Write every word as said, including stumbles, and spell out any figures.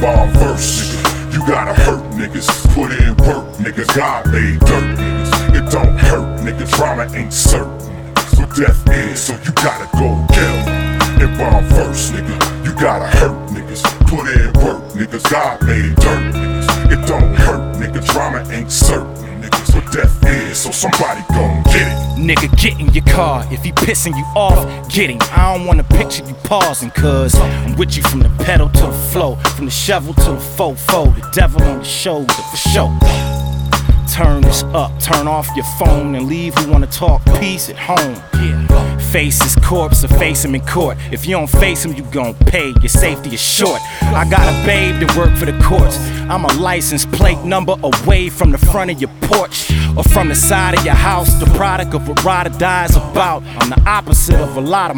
bomb verse, nigga. You gotta hurt niggas, put in work, nigga. God made dirt, niggas. It don't hurt, nigga. Drama ain't certain, so death is, so you gotta go kill. In bomb verse, nigga. You gotta hurt niggas, put in work, niggas. God made dirt, niggas. It don't hurt, nigga. Drama ain't certain, niggas. So death is, so somebody gon' get it. Nigga, get in your car. If he pissing you off, get him. I don't wanna picture you pausing, cuz I'm with you from the pedal to the flow, from the shovel to the fofo, the devil on the shoulder for sure. Turn this up, turn off your phone and leave who wanna talk peace at home. Face his corpse or face him in court. If you don't face him, you gon' pay. Your safety is short. I got a babe that work for the courts. I'm a license plate number away from the front of your porch or from the side of your house. The product of what ride or die is about. I'm the opposite of a lot of